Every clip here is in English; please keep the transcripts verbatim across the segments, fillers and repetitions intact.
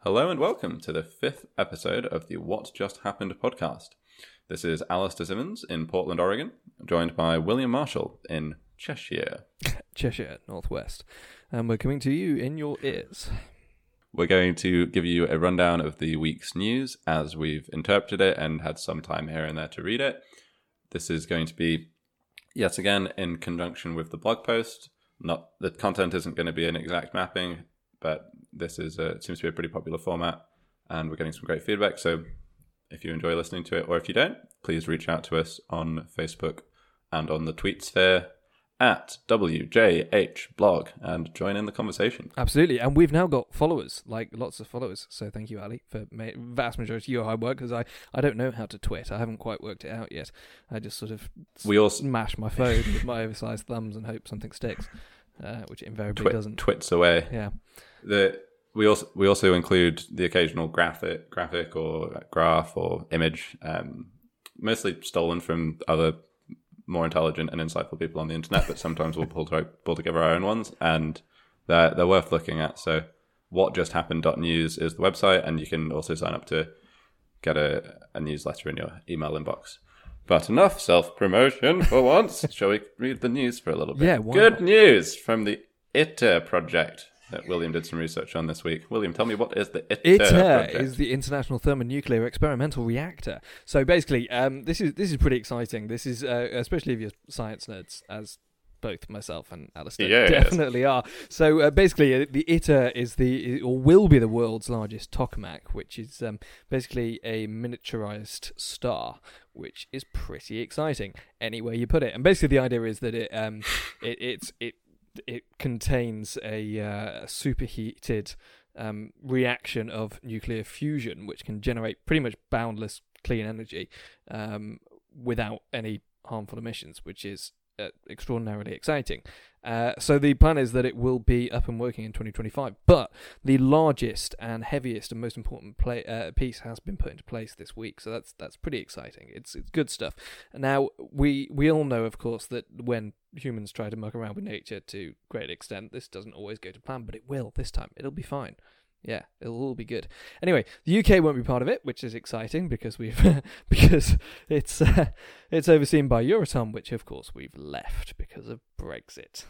Hello and welcome to the fifth episode of the What Just Happened podcast. This is Alistair Simmons in Portland, Oregon, joined by William Marshall in Cheshire. Cheshire, Northwest. And we're coming to you in your ears. We're going to give you a rundown of the week's news as we've interpreted it and had some time here and there to read it. This is going to be, yet again, in conjunction with the blog post. Not the content isn't going to be an exact mapping, but this is a, it seems to be a pretty popular format, and we're getting some great feedback. So if you enjoy listening to it, or if you don't, please reach out to us on Facebook and on the tweet sphere at W J H blog and join in the conversation. Absolutely. And we've now got followers, like lots of followers. So thank you, Ali, for ma- vast majority of your hard work, because I, I don't know how to twit. I haven't quite worked it out yet. I just sort of we also smash my phone with my oversized thumbs and hope something sticks, uh, which it invariably twit, doesn't. Twits away. Yeah. The we also we also include the occasional graphic, graphic or graph or image, um, mostly stolen from other more intelligent and insightful people on the internet, but sometimes we'll pull, to, pull together our own ones, and they're, they're worth looking at. So what just happened dot news is the website, and you can also sign up to get a, a newsletter in your email inbox. But enough self-promotion for once. Shall we read the news for a little bit? Yeah, why Good not? news from the ITER project that William did some research on this week. William, tell me, what is the ITER, ITER project? is the International Thermonuclear Experimental Reactor. So basically, um, this is this is pretty exciting. This is uh, especially if you're science nerds, as both myself and Alistair Yes. definitely are. So uh, basically, uh, the ITER is the or will be the world's largest tokamak, which is um, basically a miniaturized star, which is pretty exciting. Any way you put it, and basically the idea is that it um, it it's it. It contains a uh, superheated um, reaction of nuclear fusion, which can generate pretty much boundless clean energy um, without any harmful emissions, which is uh, extraordinarily exciting. Uh, so the plan is that it will be up and working in twenty twenty-five, but the largest and heaviest and most important play, uh, piece has been put into place this week, so that's that's pretty exciting. It's it's good stuff. Now, we we all know, of course, that when humans try to muck around with nature to great extent, this doesn't always go to plan, but it will this time. It'll be fine. Yeah, it'll all be good. Anyway, the U K won't be part of it, which is exciting because we've because it's uh, it's overseen by Euratom, which of course we've left because of Brexit.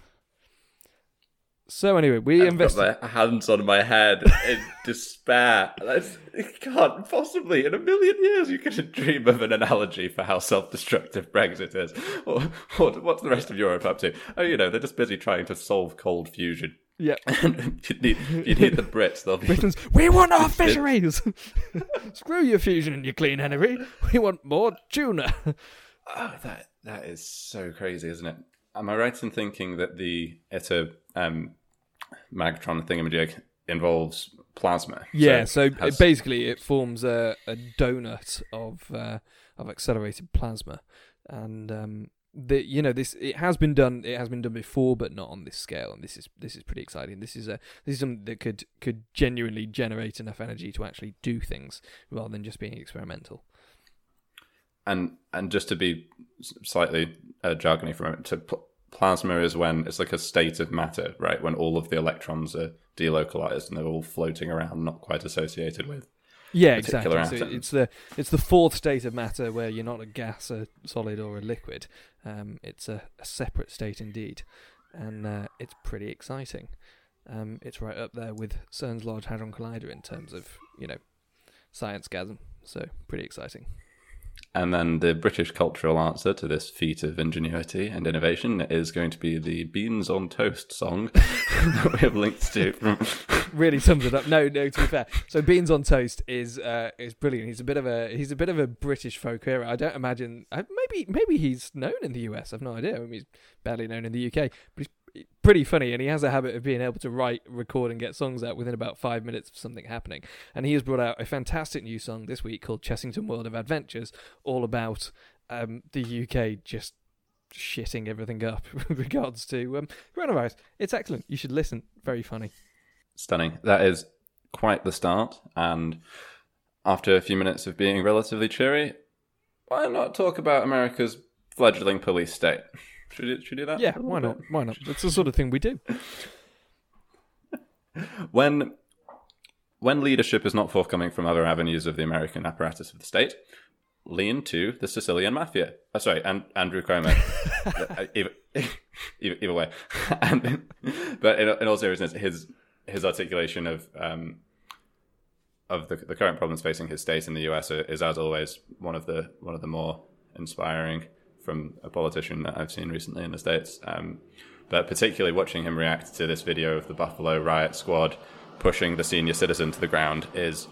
So anyway, we I've invested. got my hands on my head in despair. That's, it can't possibly, in a million years, you couldn't dream of an analogy for how self-destructive Brexit is. Or, what, what's the rest of Europe up to? Oh, you know, they're just busy trying to solve cold fusion. Yeah, you need you need the Brits. They'll be. Britain's, we want our fisheries. Screw your fusion and your clean energy. We want more tuna. Oh, that that is so crazy, isn't it? Am I right in thinking that the ITER um, magnetron thingamajig involves plasma? Yeah, so, so has... basically it forms a, a donut of uh, of accelerated plasma, and um, the you know this it has been done it has been done before, but not on this scale, and this is this is pretty exciting. This is a this is something that could could genuinely generate enough energy to actually do things rather than just being experimental. And and just to be slightly uh, jargony for a moment, to pl- plasma is when it's like a state of matter, right? When all of the electrons are delocalized and they're all floating around, not quite associated with yeah, a particular exactly. So atom. it's the it's the fourth state of matter where you're not a gas, a solid, or a liquid. Um, it's a, a separate state indeed, and uh, it's pretty exciting. Um, it's right up there with CERN's Large Hadron Collider in terms of you know science-gasm. So pretty exciting. And then the British cultural answer to this feat of ingenuity and innovation is going to be the Beans on Toast song that we have links to. From really sums it up. No, no. To be fair, so Beans on Toast is uh, is brilliant. He's a bit of a he's a bit of a British folk hero. I don't imagine. Uh, maybe maybe he's known in the U S. I've no idea. I mean, he's barely known in the U K, but he's pretty funny, and he has a habit of being able to write, record, and get songs out within about five minutes of something happening. And he has brought out a fantastic new song this week called Chessington World of Adventures, all about um, the U K just shitting everything up with regards to um, coronavirus. It's excellent. You should listen. Very funny. Stunning. That is quite the start. And after a few minutes of being relatively cheery, why not talk about America's fledgling police state? Should we, should we do that? Yeah, why not? Why not? It's the sort of thing we do. When when leadership is not forthcoming from other avenues of the American apparatus of the state, lean to the Sicilian mafia. Oh, sorry, and Andrew Cuomo. either, either, either way. and, but in, in all seriousness, his his articulation of um, of the, the current problems facing his state in the U S is, as always, one of the one of the more inspiring from a politician that I've seen recently in the States. Um, but particularly watching him react to this video of the Buffalo riot squad pushing the senior citizen to the ground is,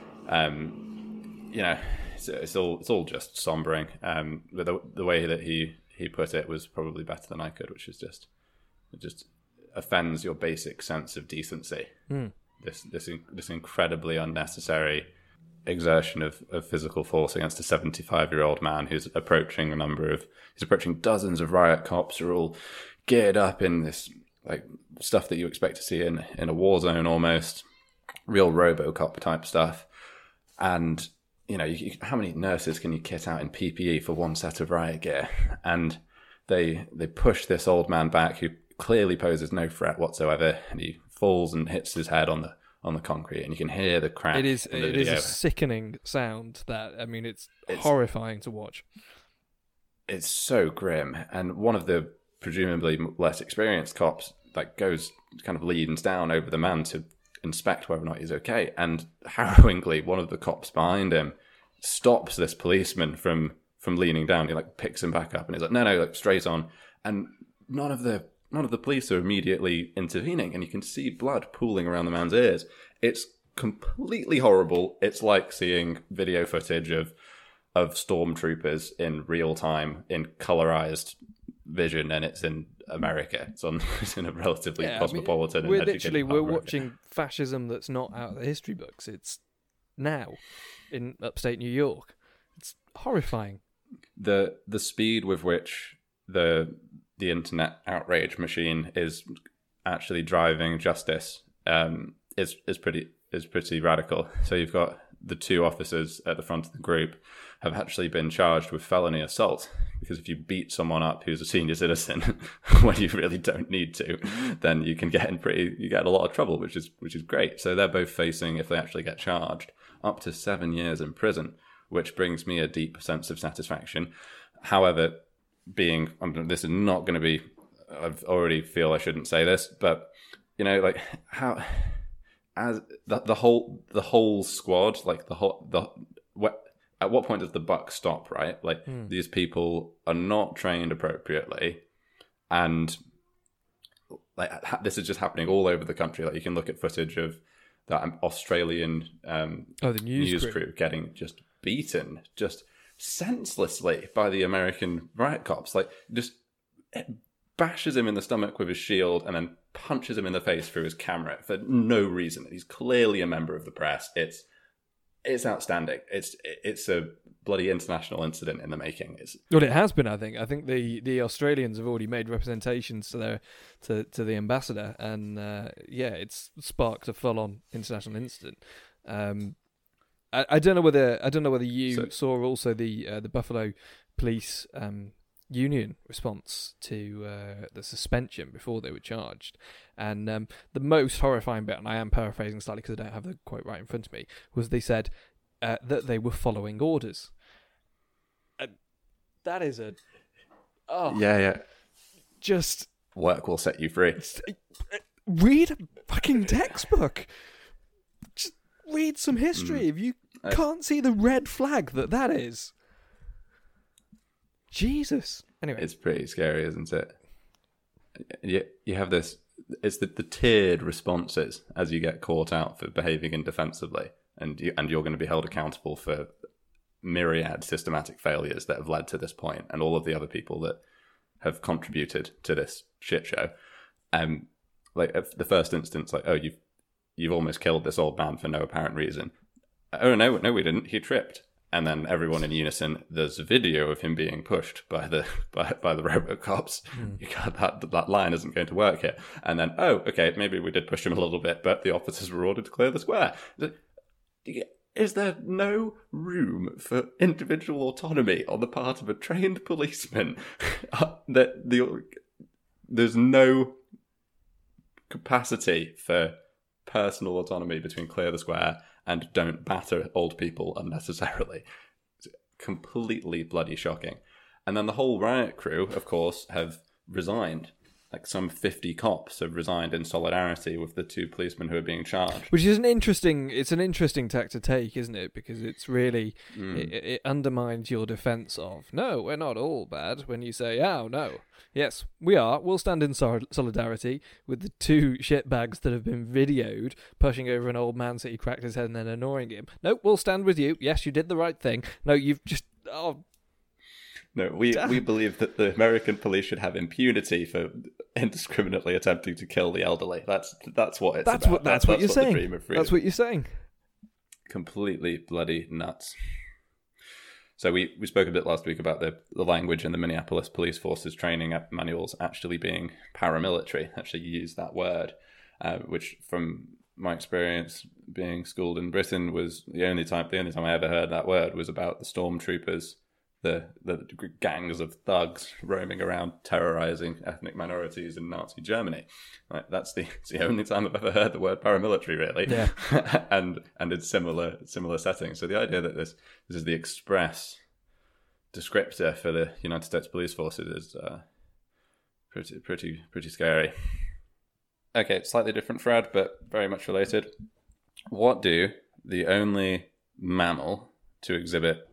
um, you know, it's, it's all it's all just sombering. Um, but the the way that he, he put it was probably better than I could, which is just it just offends your basic sense of decency. Mm. This this this incredibly unnecessary exertion of, of physical force against a seventy-five-year-old man who's approaching a number of he's approaching dozens of riot cops who are all geared up in this like stuff that you expect to see in, in a war zone almost, real RoboCop type stuff. And you know, you, how many nurses can you kit out in P P E for one set of riot gear? And they they push this old man back who clearly poses no threat whatsoever, and he falls and hits his head on the on the concrete, and you can hear the crack. It is in the it video. is a sickening sound. That I mean, it's, it's horrifying to watch. It's so grim, and one of the presumably less experienced cops like goes kind of leans down over the man to inspect whether or not he's okay, and harrowingly, one of the cops behind him stops this policeman from from leaning down. He like picks him back up, and he's like, "No, no, like straight on." And none of the None of the police are immediately intervening, and you can see blood pooling around the man's ears. It's completely horrible. It's like seeing video footage of of stormtroopers in real time in colorized vision, and it's in America. It's on it's in a relatively yeah, cosmopolitan. I mean, and we're literally we're America. watching fascism that's not out of the history books. It's now in upstate New York. It's horrifying. The the speed with which the the internet outrage machine is actually driving justice um, is is pretty is pretty radical. So you've got the two officers at the front of the group have actually been charged with felony assault, because if you beat someone up who's a senior citizen when you really don't need to, then you can get in pretty you get a lot of trouble, which is which is great. So they're both facing, if they actually get charged, up to seven years in prison, which brings me a deep sense of satisfaction. However, being um, this is not going to be I already feel I shouldn't say this, but you know, like how as the, the whole the whole squad, like the whole the what at what point does the buck stop, right? Like mm. these people are not trained appropriately, and like this is just happening all over the country. Like you can look at footage of that Australian um oh, the news, news crew. crew getting just beaten just senselessly by the American riot cops. Like just bashes him in the stomach with his shield and then punches him in the face through his camera for no reason. He's clearly a member of the press. It's it's outstanding. It's it's a bloody international incident in the making. It's well, it has been. I think. I think the, the Australians have already made representations to their to, to the ambassador, and uh, yeah, it's sparked a full on international incident. Um, I, I don't know whether I don't know whether you so, saw also the uh, the Buffalo Police um, Union response to uh, the suspension before they were charged, and um, the most horrifying bit, and I am paraphrasing slightly because I don't have the quote right in front of me, was they said uh, that they were following orders. Uh, that is a oh yeah yeah just work will set you free. Read a fucking textbook. Just read some history. Mm. If you I... can't see the red flag that that is. Jesus. Anyway. It's pretty scary, isn't it? You, you have this, it's the, the tiered responses as you get caught out for behaving indefensibly, and, you, and you're going to be held accountable for myriad systematic failures that have led to this point, and all of the other people that have contributed to this shit show. Um, like the first instance, like, oh, you've you've almost killed this old man for no apparent reason. Oh, no, no, we didn't. He tripped. And then everyone in unison, there's a video of him being pushed by the by, by the RoboCops. Mm. You got that that line isn't going to work here. And then, oh, okay, maybe we did push him a little bit, but the officers were ordered to clear the square. Is there no room for individual autonomy on the part of a trained policeman? that the there's no capacity for personal autonomy between clear the square and don't batter old people unnecessarily. It's completely bloody shocking. And then the whole riot crew, of course, have resigned. Like some fifty cops have resigned in solidarity with the two policemen who are being charged. Which is an interesting, it's an interesting tack to take, isn't it? Because it's really, Mm. it, it undermines your defence of, no, we're not all bad, when you say, oh, no, yes, we are. We'll stand in sol- solidarity with the two shitbags that have been videoed pushing over an old man so he cracked his head and then annoying him. No, we'll stand with you. Yes, you did the right thing. No, you've just, oh, No, we, Damn. we believe that the American police should have impunity for indiscriminately attempting to kill the elderly. That's that's what it's that's about. what, that's That- what you're the saying. dream of freedom. That's what you're saying. Completely bloody nuts. So we, we spoke a bit last week about the, the language in the Minneapolis police force's training manuals actually being paramilitary, actually use that word, uh, which from my experience being schooled in Britain was the only time the only time I ever heard that word was about the stormtroopers, the the gangs of thugs roaming around terrorizing ethnic minorities in Nazi Germany. Like, that's the it's the only time I've ever heard the word paramilitary, really. Yeah. and and in similar similar settings. So the idea that this this is the express descriptor for the United States Police Forces is uh, pretty pretty pretty scary. Okay, slightly different, Fred, but very much related. What do the only mammal to exhibit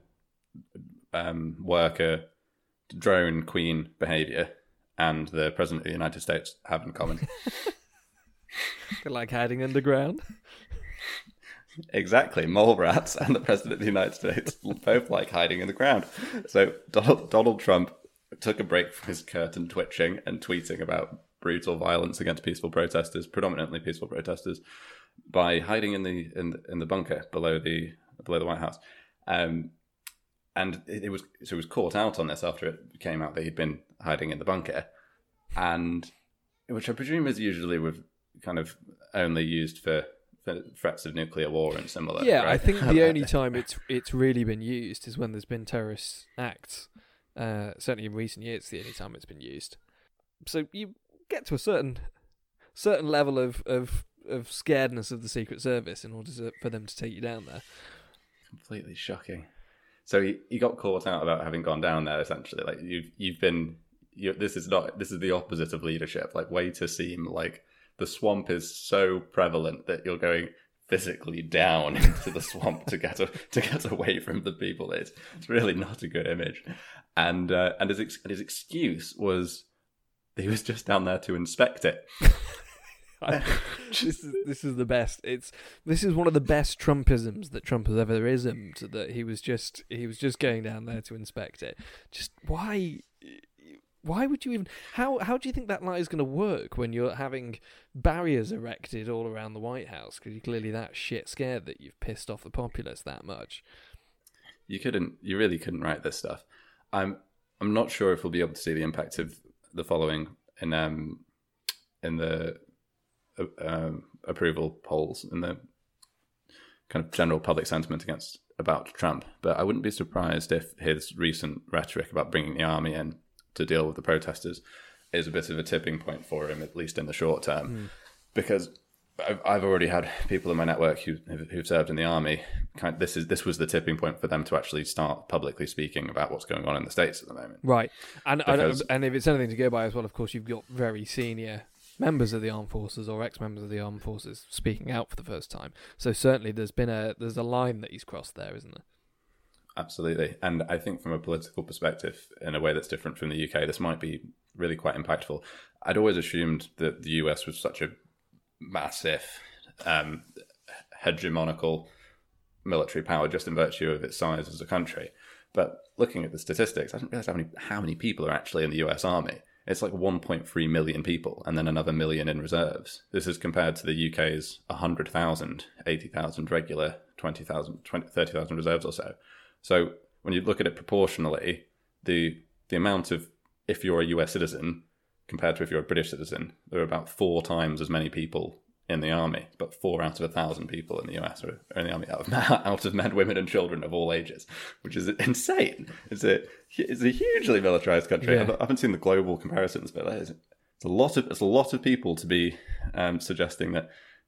um, worker drone queen behavior and the President of the United States have in common? They're like hiding underground. Exactly. Mole rats and the President of the United States both like hiding in the ground. So Donald, Donald Trump took a break from his curtain twitching and tweeting about brutal violence against peaceful protesters, predominantly peaceful protesters, by hiding in the in the, in the bunker below the below the White House. Um, and it, it was so he was caught out on this after it came out that he'd been hiding in the bunker, and which I presume is usually with kind of only used for, for threats of nuclear war and similar. Yeah, right? I think the only time it's it's really been used is when there's been terrorist acts. Uh, certainly in recent years, the only time it's been used. So you get to a certain certain level of of, of scaredness of the Secret Service in order to, for them to take you down there. Completely shocking. So he, he got caught out about having gone down there. Essentially, like you've you've been. You, this is not. This is the opposite of leadership. Like, way to seem like the swamp is so prevalent that you're going physically down into the swamp to get a, to get away from the people. It's it's really not a good image. And uh, and his ex- his excuse was he was just down there to inspect it. this is this is the best. It's this is one of the best Trumpisms that Trump has ever ismed. That he was just he was just going down there to inspect it. Just why? Why would you even? How how do you think that lie is going to work when you're having barriers erected all around the White House? Because you're clearly that shit scared that you've pissed off the populace that much. You couldn't. You really couldn't write this stuff. I'm. I'm not sure if we'll be able to see the impact of the following in um in the uh, um, approval polls in the kind of general public sentiment against about Trump. But I wouldn't be surprised if his recent rhetoric about bringing the army in to deal with the protesters is a bit of a tipping point for him, at least in the short term, mm. because I've, I've already had people in my network who who've served in the army. Kind of, this is this was the tipping point for them to actually start publicly speaking about what's going on in the States at the moment. Right, and because, and if it's anything to go by as well, of course, you've got very senior members of the armed forces or ex-members of the armed forces speaking out for the first time. So certainly, there's been a there's a line that he's crossed there, isn't there? Absolutely. And I think from a political perspective, in a way that's different from the U K, this might be really quite impactful. I'd always assumed that the U S was such a massive, um, hegemonical military power just in virtue of its size as a country. But looking at the statistics, I didn't realize how many, how many people are actually in the U S Army. It's like one point three million people and then another million in reserves. This is compared to the U K's one hundred thousand, eighty thousand regular, twenty thousand, thirty thousand reserves or so. So when you look at it proportionally, the the amount of, if you're a U S citizen compared to if you're a British citizen, there are about four times as many people in the army. But four out of a thousand people in the U S are in the army out of, out of men, women, and children of all ages, which is insane. It's a it's a hugely militarized country. Yeah. I haven't seen the global comparisons, but it's a lot of it's a lot of people to be um, suggesting that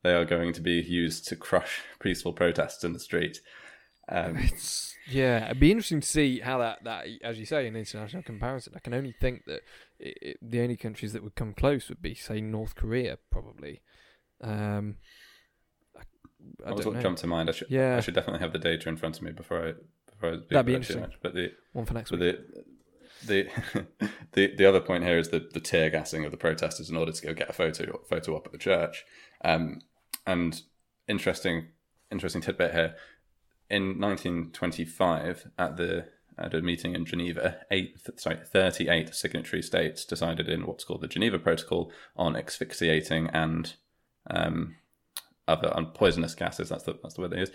they are going to be used to crush peaceful protests in the street. Um, it's, yeah, it'd be interesting to see how that, that, as you say, in international comparison. I can only think that it, it, the only countries that would come close would be, say, North Korea, probably. Um, I, I that was don't what know. jumped to mind. I should, Yeah. I should definitely have the data in front of me before I before I speak That'd be about it too interesting. much. But the One for next but week. the the the the other point here is the the tear gassing of the protesters in order to go get a photo photo up at the church. Um, and interesting interesting tidbit here. In nineteen twenty-five, at the at a meeting in Geneva, eight sorry thirty-eight signatory states decided in what's called the Geneva Protocol on asphyxiating and um, other on poisonous gases. That's the that's the word they use.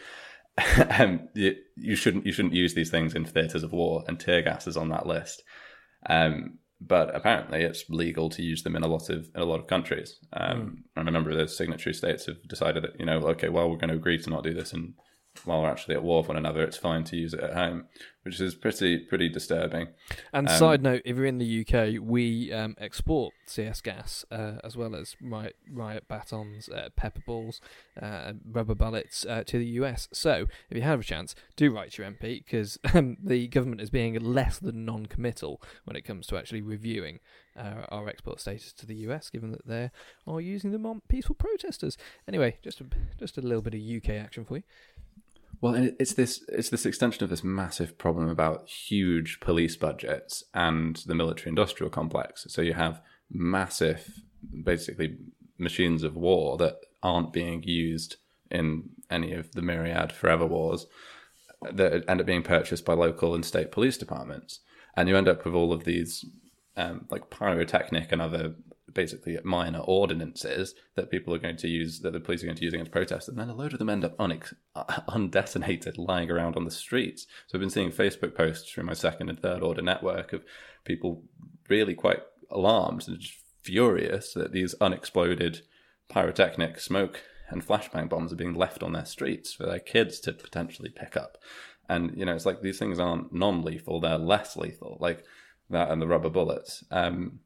um, you, you shouldn't you shouldn't use these things in theatres of war, and tear gas is on that list. Um, but apparently, it's legal to use them in a lot of in a lot of countries. Um, mm. And a number of those signatory states have decided that, you know, okay, well, we're going to agree to not do this, and while we're actually at war with one another, it's fine to use it at home, which is pretty pretty disturbing. And um, side note, if you're in the U K, we um, export C S gas uh, as well as riot, riot batons, uh, pepper balls, uh, rubber bullets uh, to the U S. So if you have a chance, do write to your M P, because um, the government is being less than non-committal when it comes to actually reviewing uh, our export status to the U S, given that they are using them on peaceful protesters. Anyway, just a, just a little bit of U K action for you. Well, it's this it's this extension of this massive problem about huge police budgets and the military-industrial complex. So you have massive, basically, machines of war that aren't being used in any of the myriad forever wars that end up being purchased by local and state police departments. And you end up with all of these, um, like pyrotechnic and other basically minor ordinances that people are going to use, that the police are going to use against protesters, and then a load of them end up unex- undetonated, lying around on the streets. So I've been seeing Facebook posts through my second and third order network of people really quite alarmed and just furious that these unexploded pyrotechnic smoke and flashbang bombs are being left on their streets for their kids to potentially pick up. And, you know, it's like these things aren't non-lethal, they're less lethal, like that and the rubber bullets. Um,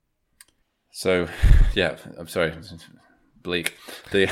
So, yeah, I'm sorry, bleak. The,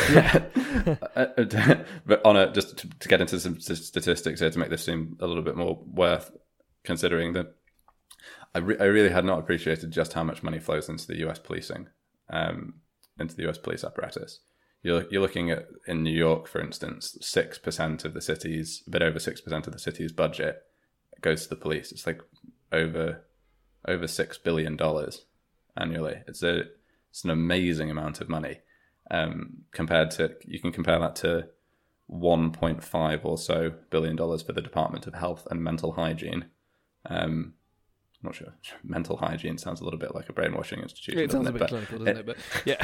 but on a, just to, to get into some statistics here to make this seem a little bit more worth considering, that I, re- I really had not appreciated just how much money flows into the U S policing, um, into the U S police apparatus. You're you're looking at, in New York, for instance, six percent of the city's, a bit over six percent of the city's budget goes to the police. It's like over over six billion dollars. Annually. It's a it's an amazing amount of money. Um, compared to, you can compare that to one point five or so billion dollars for the Department of Health and Mental Hygiene. Um, I'm not sure. Mental hygiene sounds a little bit like a brainwashing institution. It sounds it? a bit but clinical, doesn't it?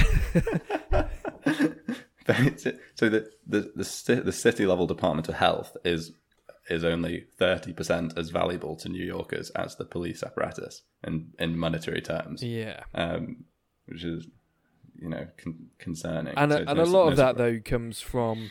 But yeah. but so the the the, the city level Department of Health is is only thirty percent as valuable to New Yorkers as the police apparatus in, in monetary terms. Yeah. Um, which is, you know, con- concerning. And so a, and no, a lot no of that, surprise. though, comes from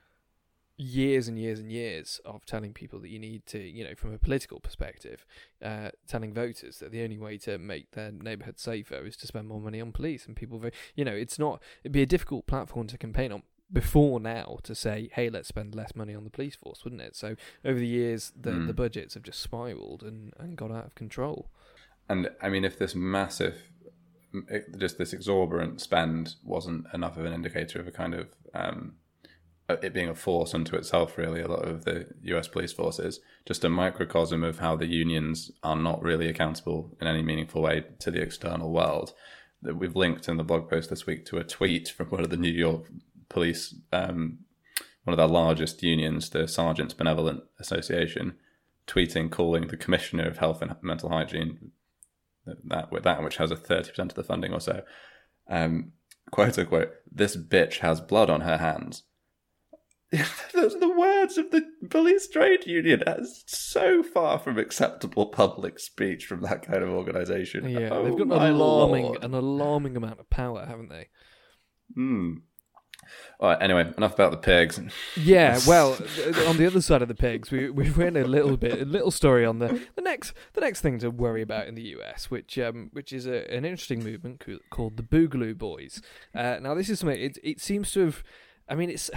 years and years and years of telling people that you need to, you know, from a political perspective, uh, telling voters that the only way to make their neighbourhood safer is to spend more money on police. And people, you know, it's not, it'd be a difficult platform to campaign on before now to say, hey, let's spend less money on the police force, wouldn't it? So over the years, the, mm. the budgets have just spiralled and, and got out of control. And I mean, if this massive, just this exorbitant spend wasn't enough of an indicator of a kind of, um, it being a force unto itself, really, a lot of the U S police forces, just a microcosm of how the unions are not really accountable in any meaningful way to the external world. That we've linked in the blog post this week to a tweet from one of the New York police, um, one of their largest unions, the Sergeants Benevolent Association, tweeting, calling the Commissioner of Health and Mental Hygiene, that with that which has a thirty percent of the funding or so, um, quote unquote, this bitch has blood on her hands. Those are the words of the police trade union. That's so far from acceptable public speech from that kind of organisation. Yeah, oh, they've got an alarming, Lord. an alarming amount of power, haven't they? Hmm. All right, anyway, enough about the pigs. Yeah, well, on the other side of the pigs, we we've read a little bit, a little story on the, the next the next thing to worry about in the U S, which um which is a, an interesting movement called the Boogaloo Boys. Uh, now, this is something, it it seems to have I mean, it's.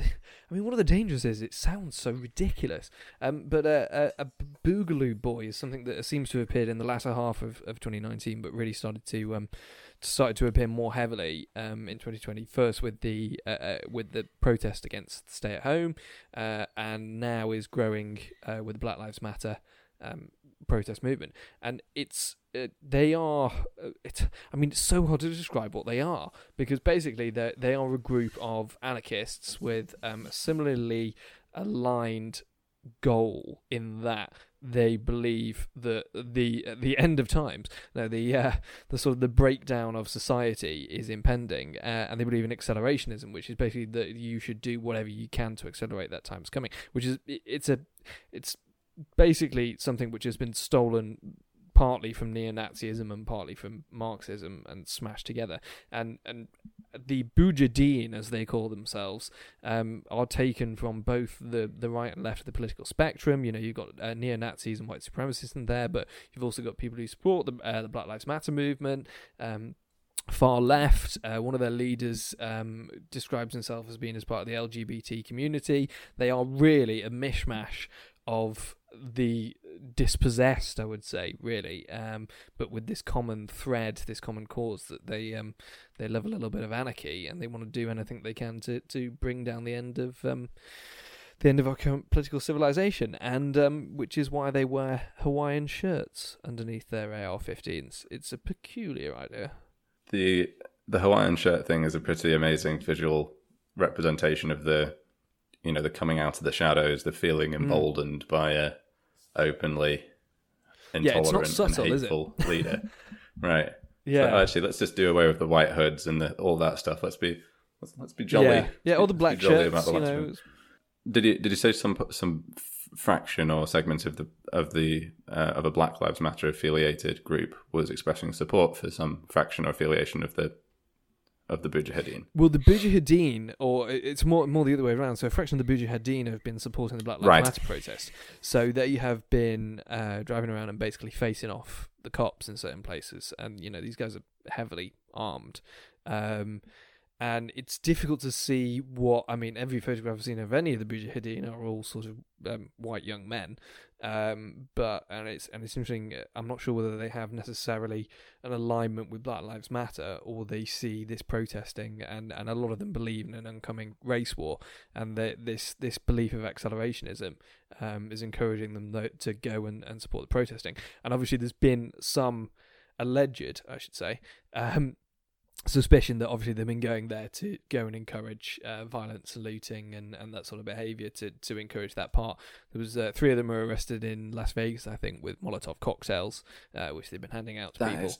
I mean, one of the dangers is it sounds so ridiculous. Um, but uh, a, a Boogaloo Boy is something that seems to have appeared in the latter half of, of twenty nineteen, but really started to um, started to appear more heavily um, in twenty twenty. First with the uh, uh, with the protest against stay at home, uh, and now is growing uh, with the Black Lives Matter um, protest movement. And it's uh, they are. Uh, it's. I mean, it's so hard to describe what they are, because basically they they are a group of anarchists with um, a similarly aligned goal in that they believe that the the end of times, no, the uh, the sort of the breakdown of society is impending, uh, and they believe in accelerationism, which is basically that you should do whatever you can to accelerate that time's coming. Which is it's a it's basically something which has been stolen partly from neo-Nazism and partly from Marxism and smashed together. And and the Mujahideen, as they call themselves, um, are taken from both the, the right and left of the political spectrum. You know, you've got uh, neo-Nazis and white supremacists in there, but you've also got people who support the, uh, the Black Lives Matter movement. Um, far left, uh, one of their leaders um, describes himself as being as part of the L G B T community. They are really a mishmash of the dispossessed, I would say, really, um, but with this common thread, this common cause, that they um, they love a little bit of anarchy, and they want to do anything they can to, to bring down the end of um, the end of our current political civilization, and um, which is why they wear Hawaiian shirts underneath their A R fifteens. It's a peculiar idea. The the Hawaiian shirt thing is a pretty amazing visual representation of the, you know, the coming out of the shadows, the feeling emboldened mm. by a openly intolerant yeah, subtle, and hateful leader. Right. Yeah. So actually, let's just do away with the white hoods and the, all that stuff. Let's be let's, let's be jolly. Yeah, yeah all the black shirts. The you know. Did you did you say some some fraction or segment of the of the uh, of a Black Lives Matter affiliated group was expressing support for some fraction or affiliation of the of the Mujahideen? Well, the Mujahideen, or it's more more the other way around. So a fraction of the Mujahideen have been supporting the Black Lives right. Matter protest. So they have been uh, driving around and basically facing off the cops in certain places. And, you know, these guys are heavily armed. Um, and it's difficult to see what, I mean, every photograph I've seen of any of the Mujahideen are all sort of um, white young men. Um, but, and it's, and it's interesting, I'm not sure whether they have necessarily an alignment with Black Lives Matter, or they see this protesting, and, and a lot of them believe in an oncoming race war, and this, this belief of accelerationism um, is encouraging them to go and, and support the protesting. And obviously there's been some alleged, I should say, um, suspicion that obviously they've been going there to go and encourage uh, violence and looting and, and that sort of behaviour to, to encourage that part. There was uh, three of them were arrested in Las Vegas, I think, with Molotov cocktails, uh, which they've been handing out to that people. Is,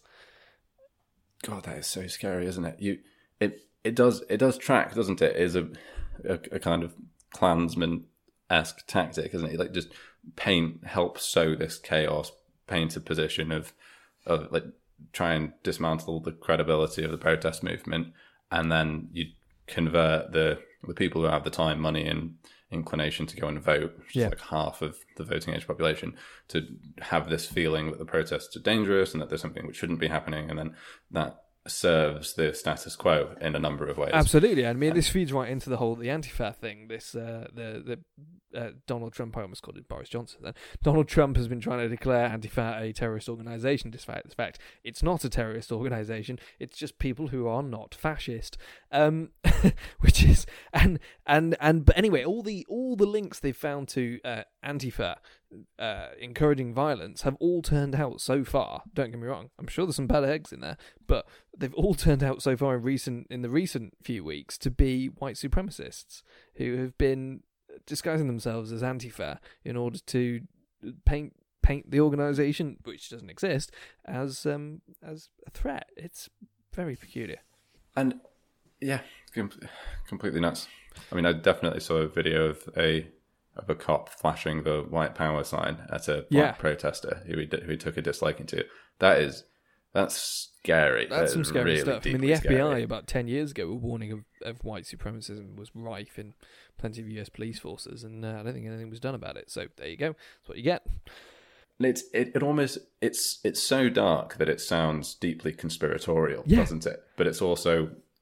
God, that is so scary, isn't it? You, it, it does, it does track, doesn't it? It is a, a, a kind of Klansman-esque tactic, isn't it? Like just paint, help sow this chaos, paint a position of, of like. Try and dismantle the credibility of the protest movement, and then you convert the the people who have the time, money, and inclination to go and vote, which yeah. is like half of the voting age population, to have this feeling that the protests are dangerous and that there's something which shouldn't be happening, and then that serves the status quo in a number of ways. Absolutely. I mean, this feeds right into the whole the Antifa thing. This uh, the the uh, Donald Trump, I almost called it Boris Johnson then. Donald Trump has been trying to declare Antifa a terrorist organisation, despite the fact it's not a terrorist organisation. It's just people who are not fascist. Um, which is and and and but anyway, all the all the links they've found to uh, Antifa uh, encouraging violence have all turned out so far. Don't get me wrong. I'm sure there's some bad eggs in there, but they've all turned out so far in recent in the recent few weeks to be white supremacists who have been disguising themselves as Antifa in order to paint paint the organisation, which doesn't exist, as um as a threat. It's very peculiar. And yeah, com- completely nuts. I mean, I definitely saw a video of a of a cop flashing the white power sign at a black yeah. protester who he who he took a disliking to. That is that's scary. That's that some scary really stuff. I mean, the F B I scary. about ten years ago were warning of, of white supremacism was rife in plenty of U S police forces, and uh, I don't think anything was done about it. So there you go. That's what you get. And it's it, it almost it's it's so dark that it sounds deeply conspiratorial, yeah. doesn't it? But it's also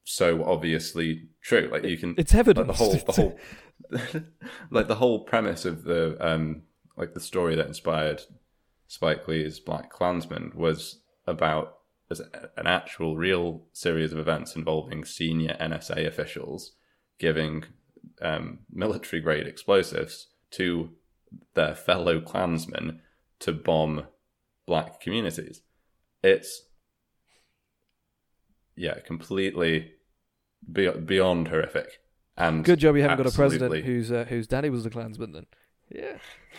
so obviously true. Like you can, it's evidence. Like the whole, the whole, like the whole premise of the um, like the story that inspired Spike Lee's Black Klansman was about as an actual, real series of events involving senior N S A officials giving um, military-grade explosives to their fellow Klansmen to bomb black communities. It's, yeah, completely be- beyond horrific. And good job you haven't got a absolutely... president whose uh, whose daddy was a Klansman then. Yeah.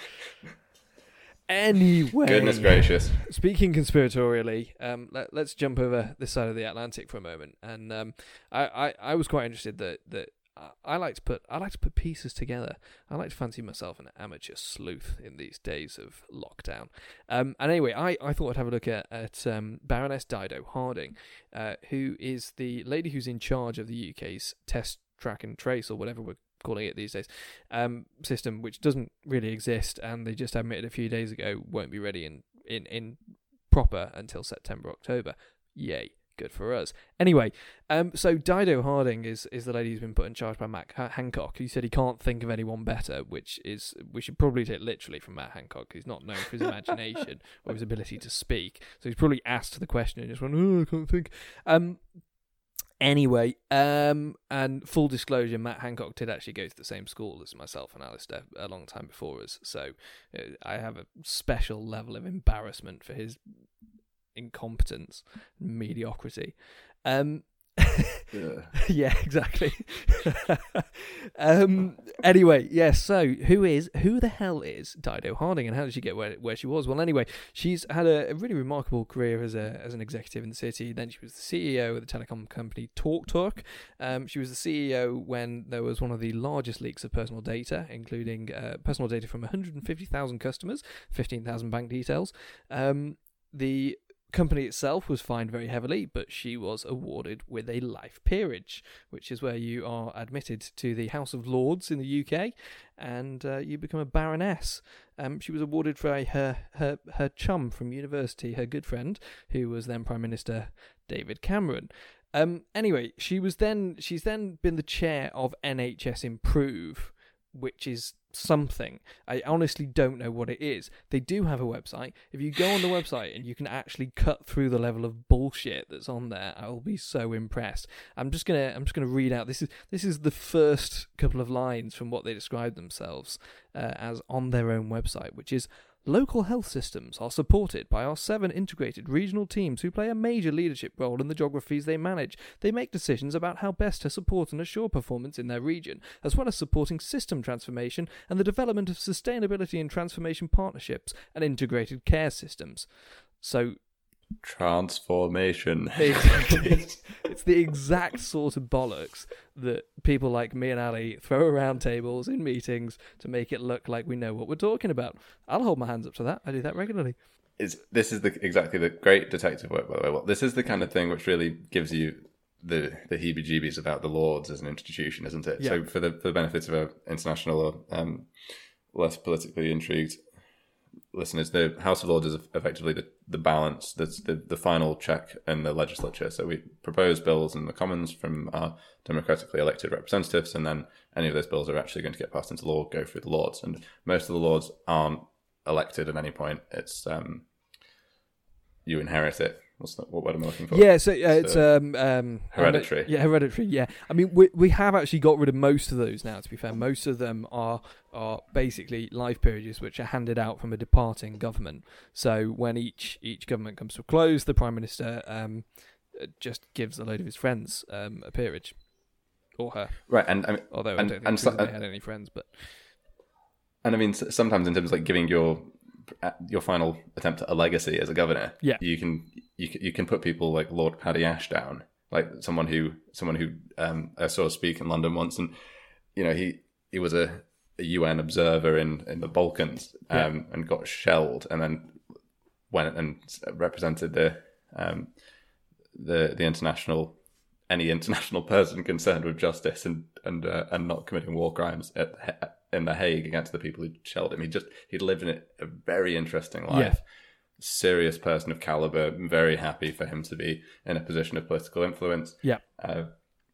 Anyway, goodness gracious. Speaking conspiratorially, um, let, let's jump over this side of the Atlantic for a moment. And um, I, I, I was quite interested that that I like to put I like to put pieces together. I like to fancy myself an amateur sleuth in these days of lockdown. Um, and anyway, I, I thought I'd have a look at at um, Baroness Dido Harding, uh, who is the lady who's in charge of the U K's test, track, and trace, or whatever we're calling it these days, um, system, which doesn't really exist, and they just admitted a few days ago won't be ready in, in, in proper until September, October. Yay, good for us. Anyway, um, so Dido Harding is, is the lady who's been put in charge by Matt Hancock, who said he can't think of anyone better, which is, we should probably take literally from Matt Hancock. He's not known for his imagination or his ability to speak, so he's probably asked the question and just went, oh, I can't think. Um, Anyway, um, and full disclosure, Matt Hancock did actually go to the same school as myself and Alistair a long time before us, so uh, I have a special level of embarrassment for his incompetence and mediocrity. Um, yeah. yeah, exactly. um, anyway, yes. So, who is who the hell is Dido Harding, and how did she get where where she was? Well, anyway, she's had a, a really remarkable career as a as an executive in the city. Then she was the C E O of the telecom company TalkTalk. Um, she was the C E O when there was one of the largest leaks of personal data, including uh, personal data from one hundred fifty thousand customers, fifteen thousand bank details. Um, the company itself was fined very heavily, but she was awarded with a life peerage, which is where you are admitted to the House of Lords in the U K, and uh, you become a baroness. Um, she was awarded for a, her her her chum from university, her good friend, who was then Prime Minister David Cameron. Um, anyway, she was then she's then been the chair of N H S Improve, which is something. I honestly don't know what it is. They do have a website. If you go on the website and you can actually cut through the level of bullshit that's on there, I will be so impressed. I'm just gonna I'm just gonna read out. This is this is the first couple of lines from what they describe themselves uh, as on their own website, which is: local health systems are supported by our seven integrated regional teams who play a major leadership role in the geographies they manage. They make decisions about how best to support and assure performance in their region, as well as supporting system transformation and the development of sustainability and transformation partnerships and integrated care systems. So, transformation. It's, it's the exact sort of bollocks that people like me and Ali throw around tables in meetings to make it look like we know what we're talking about. I'll hold my hands up to that. I do that regularly. It's, this is the exactly the great detective work, by the way. Well, this is the kind of thing which really gives you the the heebie-jeebies about the Lords as an institution, isn't it? Yeah. So for the for the benefit of our international or um, less politically intrigued listeners, the House of Lords is effectively the, the balance, that's the, the final check in the legislature. So we propose bills in the Commons from our democratically elected representatives, and then any of those bills are actually going to get passed into law, go through the Lords. And most of the Lords aren't elected at any point. It's um, you inherit it. What's the, what word am I looking for? Yeah, so uh, it's um, um, hereditary. Yeah, hereditary. Yeah, I mean, we we have actually got rid of most of those now. To be fair, most of them are are basically life peerages, which are handed out from a departing government. So when each each government comes to a close, the Prime Minister um, just gives a load of his friends um, a peerage, or her. Right, and I mean, although and, I don't think and so, they had any friends, but and I mean, sometimes in terms of like giving your your final attempt at a legacy as a governor, yeah, you can you can, you can put people like Lord Paddy Ashdown, like someone who someone who um, I saw speak in London once, and you know he he was a, a U N observer in, in the Balkans, um, yeah. and got shelled, and then went and represented the um, the the international any international person concerned with justice and and uh, and not committing war crimes at in The Hague against the people who shelled him. He just he'd lived in a very interesting life. Yeah. Serious person of caliber. I'm very happy for him to be in a position of political influence. Yeah. Uh,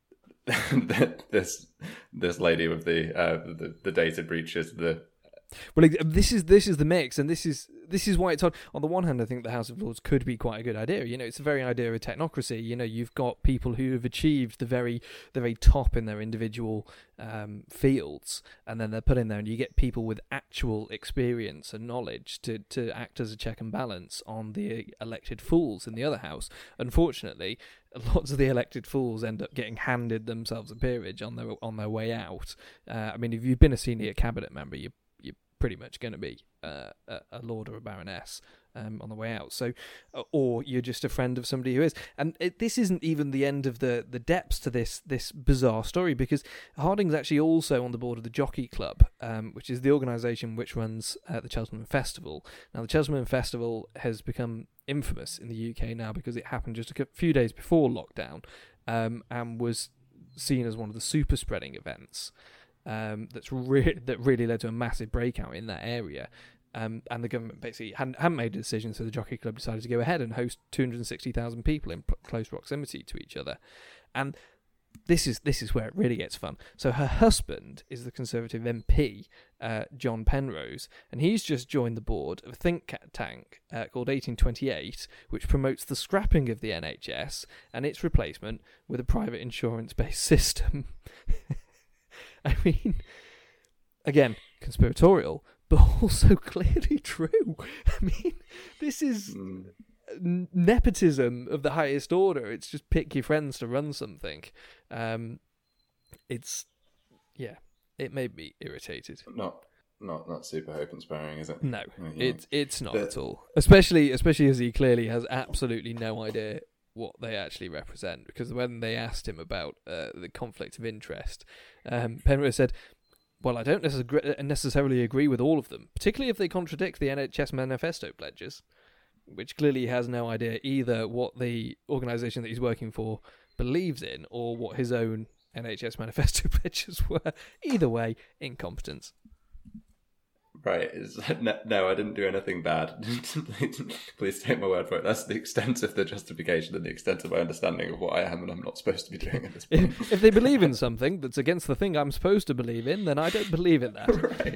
this this lady with the uh, the, the data breaches, the Well, this is this is the mix, and this is this is why it's on. On the one hand, I think the House of Lords could be quite a good idea. You know, it's the very idea of technocracy. You know, you've got people who have achieved the very the very top in their individual um, fields, and then they're put in there, and you get people with actual experience and knowledge to to act as a check and balance on the elected fools in the other house. Unfortunately, lots of the elected fools end up getting handed themselves a peerage on their on their way out. Uh, I mean, if you've been a senior cabinet member, you pretty much going to be uh, a, a lord or a baroness um, on the way out. So, or you're just a friend of somebody who is. And it, this isn't even the end of the, the depths to this this bizarre story, because Harding's actually also on the board of the Jockey Club, um, which is the organisation which runs uh, the Cheltenham Festival. Now, the Cheltenham Festival has become infamous in the U K now because it happened just a few days before lockdown um, and was seen as one of the super spreading events. Um, that's re- that really led to a massive breakout in that area, um, and the government basically hadn't, hadn't made a decision, so the Jockey Club decided to go ahead and host two hundred sixty thousand people in p- close proximity to each other. And this is this is where it really gets fun. So her husband is the Conservative M P, uh, John Penrose, and he's just joined the board of a think tank uh, called eighteen twenty-eight, which promotes the scrapping of the N H S and its replacement with a private insurance-based system. I mean, again, conspiratorial, but also clearly true. I mean, this is mm. nepotism of the highest order. It's just pick your friends to run something. Um, it's, yeah, it made me irritated. Not, not, not super hope inspiring, is it? No, yeah. it's it's not but... at all. Especially, especially as he clearly has absolutely no idea what they actually represent, because when they asked him about uh, the conflict of interest, um, Penrose said, well, I don't necess- necessarily agree with all of them, particularly if they contradict the N H S manifesto pledges, which clearly he has no idea either what the organisation that he's working for believes in or what his own N H S manifesto pledges were. Either way, incompetence. Right. It's, no, no, I didn't do anything bad. Please take my word for it. That's the extent of the justification and the extent of my understanding of what I am and I'm not supposed to be doing at this point. If, if they believe in something that's against the thing I'm supposed to believe in, then I don't believe in that.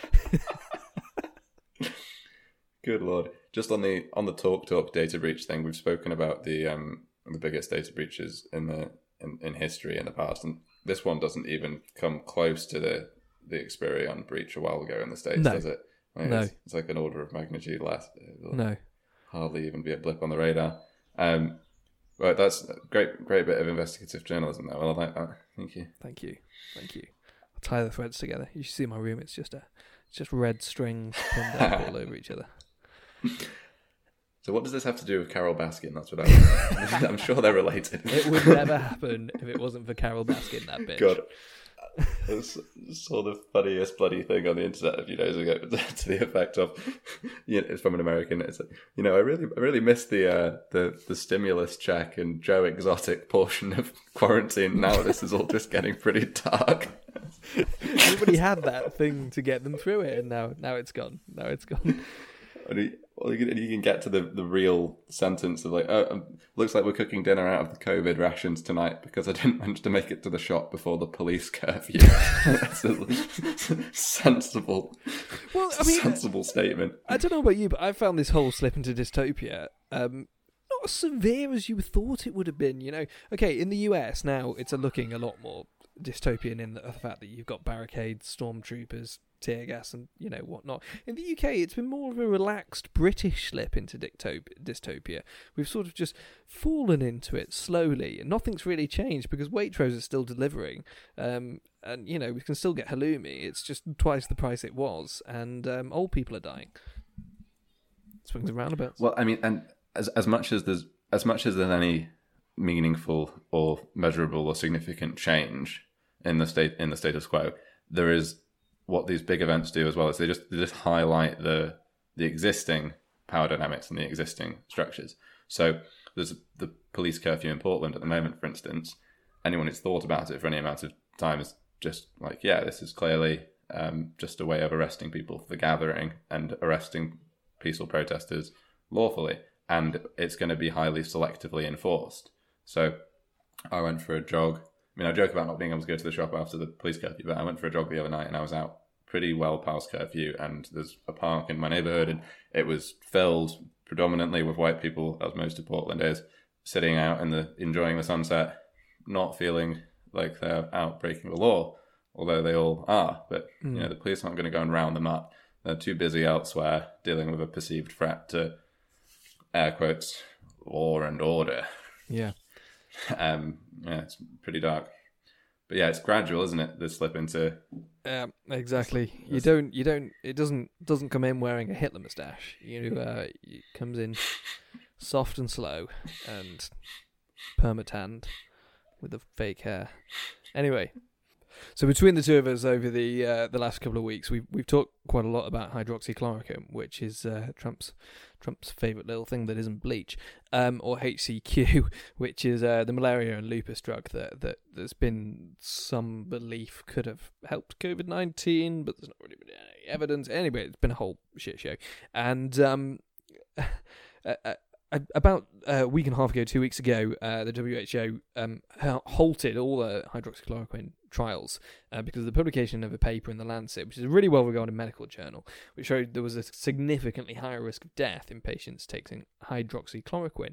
Right. Good Lord. Just on the on the Talk Talk data breach thing, we've spoken about the um the biggest data breaches in the in, in history in the past, and this one doesn't even come close to the the Experian breach a while ago in the States, no. does it? I mean, no. It's, it's like an order of magnitude less. It'll no. hardly even be a blip on the radar. Um, right, that's a great, great bit of investigative journalism there. Well, I like that. Thank you. Thank you. Thank you. I'll tie the threads together. You should see my room. It's just a, it's just red strings pinned up all over each other. So what does this have to do with Carol Baskin? That's what I I'm sure they're related. It would never happen if it wasn't for Carol Baskin, that bitch. God. I saw the funniest bloody thing on the internet a few days ago to the effect of, you know, it's from an American. It's like, you know, I really, I really missed the uh, the the stimulus check and Joe Exotic portion of quarantine. Now this is all just getting pretty dark. Everybody had that thing to get them through it, and now now it's gone. Now it's gone. And you, well, you, can, you can get to the, the real sentence of like, oh, um, looks like we're cooking dinner out of the COVID rations tonight because I didn't manage to make it to the shop before the police curfew. That's a sensible, well, I mean, sensible statement. I don't know about you, but I found this whole slip into dystopia um, not as severe as you thought it would have been. You know, okay, in the U S now, it's a looking a lot more dystopian in the fact that you've got barricades, stormtroopers, tear gas and, you know, whatnot. In the U K, it's been more of a relaxed British slip into dictop- dystopia. We've sort of just fallen into it slowly, and nothing's really changed because Waitrose is still delivering. Um, and, you know, we can still get halloumi. It's just twice the price it was, and um, old people are dying. Swings and roundabouts. Well, I mean, and as as much as there's as much as there's any meaningful or measurable or significant change in the state in the status quo, there is what these big events do as well is they just they just highlight the the existing power dynamics and the existing structures. So there's the police curfew in Portland at the moment, for instance. Anyone who's thought about it for any amount of time is just like, yeah, this is clearly um, just a way of arresting people for gathering and arresting peaceful protesters lawfully, and it's going to be highly selectively enforced. So I went for a jog I mean, I joke about not being able to go to the shop after the police curfew, but I went for a jog the other night and I was out pretty well past curfew, and there's a park in my neighbourhood and it was filled predominantly with white people, as most of Portland is, sitting out in the enjoying the sunset, not feeling like they're out breaking the law, although they all are. But mm. you know, the police aren't going to go and round them up. They're too busy elsewhere dealing with a perceived threat to, air quotes, law and order. Yeah. Um, yeah, it's pretty dark. But yeah, it's gradual, isn't it? The slip into. Yeah, exactly. You don't. You don't. It doesn't. Doesn't come in wearing a Hitler moustache. You know, uh, it comes in soft and slow and permatanned with the fake hair. Anyway, so between the two of us over the uh, the last couple of weeks, we've we've talked quite a lot about hydroxychloroquine, which is uh, Trump's Trump's favourite little thing that isn't bleach, um, or H C Q, which is uh, the malaria and lupus drug that, that there's been some belief could have helped COVID nineteen, but there's not really been any evidence. Anyway, it's been a whole shit show. And um, uh, about a week and a half ago, two weeks ago, uh, the W H O um, halted all the hydroxychloroquine trials uh, because of the publication of a paper in The Lancet, which is a really well-regarded medical journal, which showed there was a significantly higher risk of death in patients taking hydroxychloroquine.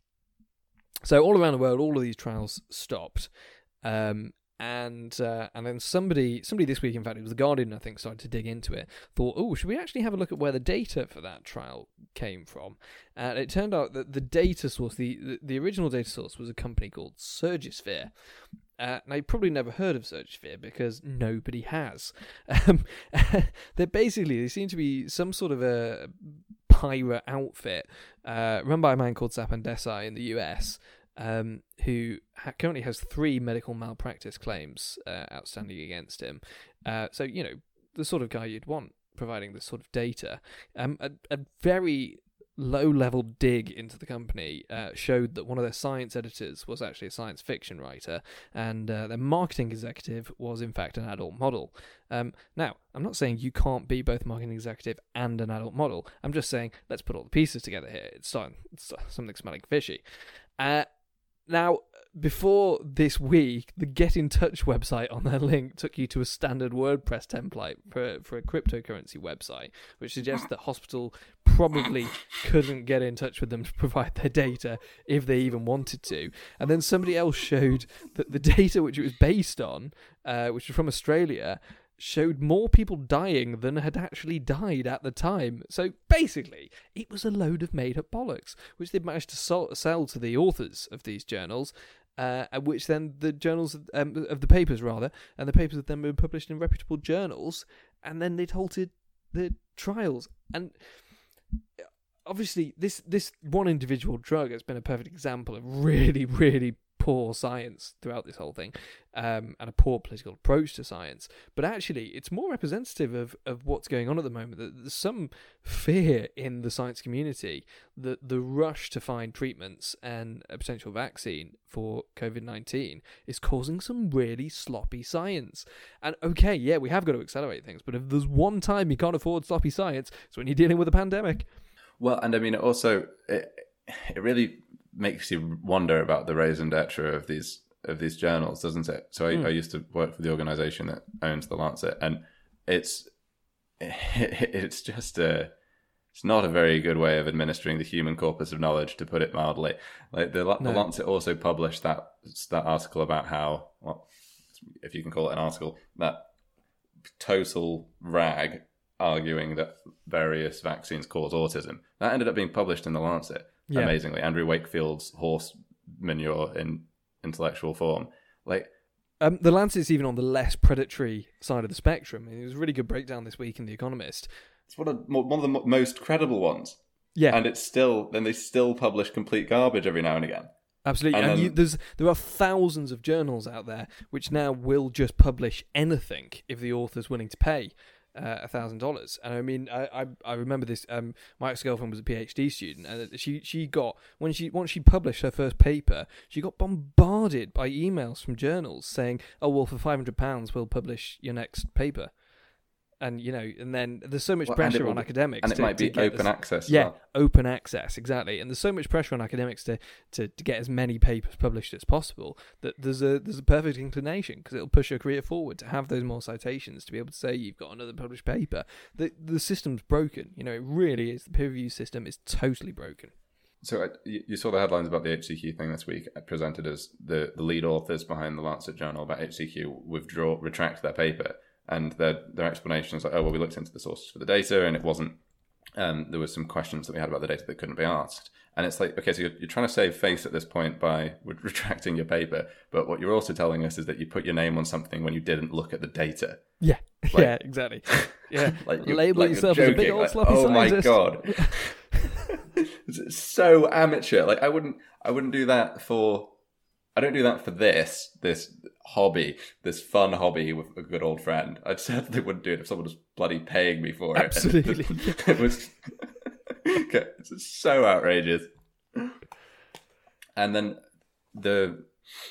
So all around the world, all of these trials stopped. Um, And uh, and then somebody somebody this week, in fact, it was The Guardian, I think, started to dig into it, thought, oh, should we actually have a look at where the data for that trial came from? And it turned out that the data source, the, the, the original data source was a company called Surgisphere. Uh, now, you've probably never heard of Surgisphere because nobody has. Um, they're basically, they seem to be some sort of a pirate outfit uh, run by a man called Sapan Desai in the U S, Um, who ha- currently has three medical malpractice claims uh, outstanding against him. Uh, so, you know, the sort of guy you'd want providing this sort of data. Um, a, a very low-level dig into the company uh, showed that one of their science editors was actually a science fiction writer, and uh, their marketing executive was, in fact, an adult model. Um, now, I'm not saying you can't be both a marketing executive and an adult model. I'm just saying, let's put all the pieces together here. It's, starting, it's something smelling fishy. Uh, Now, before this week, the Get in Touch website on their link took you to a standard WordPress template for, for a cryptocurrency website, which suggests that hospital probably couldn't get in touch with them to provide their data if they even wanted to. And then somebody else showed that the data which it was based on, uh, which was from Australia, showed more people dying than had actually died at the time. So basically, it was a load of made-up bollocks, which they'd managed to sell, sell to the authors of these journals, uh, which then the journals, um, of the papers rather, and the papers have then been published in reputable journals, and then they'd halted the trials. And obviously, this, this one individual drug has been a perfect example of really, really poor science throughout this whole thing, um, and a poor political approach to science. But actually, it's more representative of, of what's going on at the moment. There's some fear in the science community that the rush to find treatments and a potential vaccine for COVID nineteen is causing some really sloppy science. And okay, yeah, we have got to accelerate things, but if there's one time you can't afford sloppy science, it's when you're dealing with a pandemic. Well, and I mean, it also, it, it really makes you wonder about the raison d'etre of these of these journals, doesn't it? So I, mm. I used to work for the organisation that owns the Lancet, and it's it, it's just a it's not a very good way of administering the human corpus of knowledge, to put it mildly. Like the, no. the Lancet also published that that article about how, well, if you can call it an article, that total rag arguing that various vaccines cause autism. That ended up being published in the Lancet. Yeah. Amazingly, Andrew Wakefield's horse manure in intellectual form. Like, um, the Lancet's even on the less predatory side of the spectrum. I mean, it was a really good breakdown this week in The Economist. It's one of one of the most credible ones. Yeah, and it's still then they still publish complete garbage every now and again. Absolutely, and, and then, you, there's there are thousands of journals out there which now will just publish anything if the author's willing to pay a thousand dollars. And I mean, I, I I remember this. Um, my ex-girlfriend was a PhD student, and she she got when she once she published her first paper, she got bombarded by emails from journals saying, "Oh well, for five hundred pounds, we'll publish your next paper." And, you know, and then there's so much well, pressure will, on academics. And it to, might be to open this, access. Yeah, well. open access, exactly. And there's so much pressure on academics to, to, to get as many papers published as possible that there's a there's a perfect inclination, because it'll push your career forward to have those more citations, to be able to say you've got another published paper. The, the system's broken. You know, it really is. The peer review system is totally broken. So uh, you saw the headlines about the H C Q thing this week, presented as the, the lead authors behind the Lancet Journal about H C Q withdraw, retract their paper. And their their explanation is like, oh, well, we looked into the sources for the data, and it wasn't, um, there were some questions that we had about the data that couldn't be asked. And it's like, okay, so you're, you're trying to save face at this point by retracting your paper, but what you're also telling us is that you put your name on something when you didn't look at the data. Yeah, like, yeah, exactly. Yeah, like label like yourself as a big old like, sloppy oh scientist. my God. It's so amateur. Like I wouldn't, I wouldn't do that for, I don't do that for this, this hobby, this fun hobby with a good old friend. I certainly wouldn't do it if someone was bloody paying me for it. Absolutely. It, it was it's so outrageous. And then the,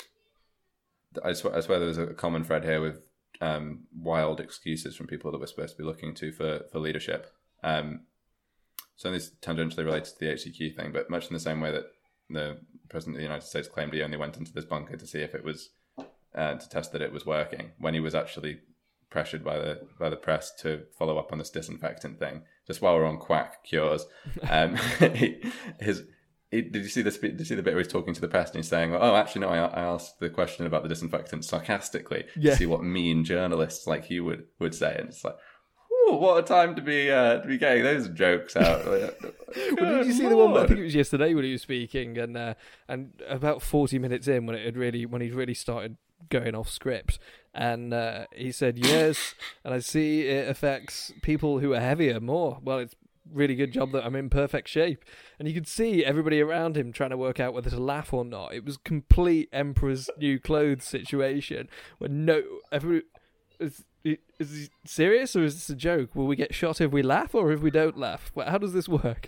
I swear, I swear there was a common thread here with um, wild excuses from people that we're supposed to be looking to for, for leadership. Um, so this is tangentially related to the H C Q thing, but much in the same way that the President of the United States claimed he only went into this bunker to see if it was, uh, to test that it was working, when he was actually pressured by the by the press to follow up on this disinfectant thing. Just while we're on quack cures, um, he, his he, did you see this? Did you see the bit where he's talking to the press and he's saying, "Oh, actually, no, I, I asked the question about the disinfectant sarcastically yeah. to see what mean journalists like you would would say," and it's like, ooh, what a time to be uh, to be getting those jokes out. Well, did you see Lord. the one? I think it was yesterday when he was speaking, and uh, and about forty minutes in, when it had really when he really started going off script, and uh, he said, "Yes, and I see it affects people who are heavier more. Well, it's really good job that I'm in perfect shape." And you could see everybody around him trying to work out whether to laugh or not. It was complete Emperor's New Clothes situation where no every. Is, is he serious, or is this a joke? Will we get shot if we laugh, or if we don't laugh? How does this work?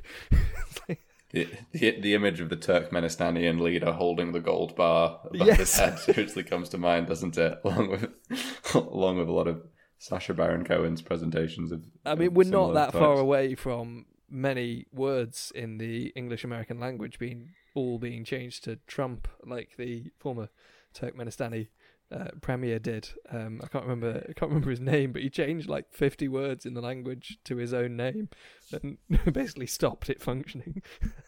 the, the, the image of the Turkmenistanian leader holding the gold bar above yes. his head seriously comes to mind, doesn't it? Along with, along with a lot of Sacha Baron Cohen's presentations of. I mean, we're not that types. far away from many words in the English American language being all being changed to Trump, like the former Turkmenistani Uh, Premier did. Um, I can't remember. I can't remember his name, but he changed like fifty words in the language to his own name, and basically stopped it functioning.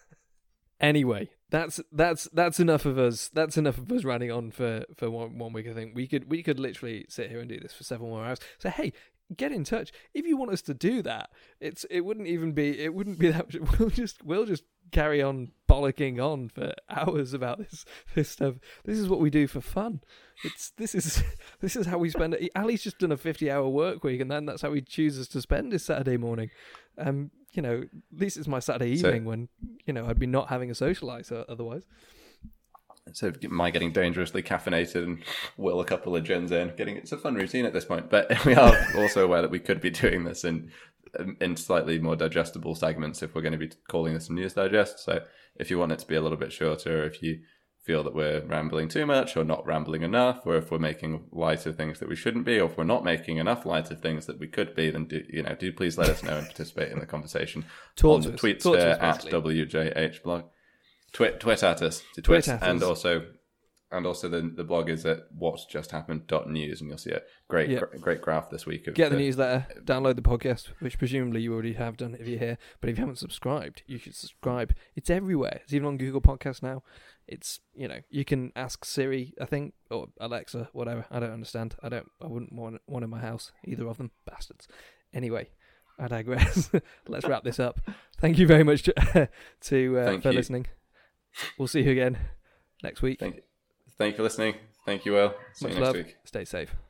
Anyway, that's that's that's enough of us. That's enough of us running on for, for one, one week. I think we could we could literally sit here and do this for several more hours. So hey, get in touch if you want us to do that. It's it wouldn't even be it wouldn't be that. We'll just we'll just carry on bollocking on for hours about this this stuff. This is what we do for fun. It's this is this is how we spend it. Ali's just done a fifty-hour work week, and then that's how he chooses to spend his Saturday morning. Um, you know, at least it's my Saturday evening so, when you know I'd be not having a socialise otherwise. So am I getting dangerously caffeinated and will a couple of gins in? Getting it's a fun routine at this point, but we are also aware that we could be doing this in in slightly more digestible segments if we're going to be calling this a news digest. So if you want it to be a little bit shorter, if you feel that we're rambling too much or not rambling enough, or if we're making light of things that we shouldn't be, or if we're not making enough light of things that we could be, then do you know do please let us know and participate in the conversation on the tweet sphere at W J H blog. Twit twit at us to twit, twit and also and also the the blog is at what's just happened dot news, and you'll see a great yep. gr- great graph this week of get the, the newsletter, download the podcast, which presumably you already have done if you're here, but if you haven't subscribed, you should subscribe. It's everywhere. It's even on Google Podcasts now. It's, you know, you can ask Siri, I think, or Alexa, whatever. I don't understand. I don't I wouldn't want one in my house, either of them, bastards. Anyway, I digress. Let's wrap this up. Thank you very much to, to uh, for you. listening. We'll see you again next week. Thank you. Thank you for listening. Thank you, Will. See Much you next love. week. Stay safe.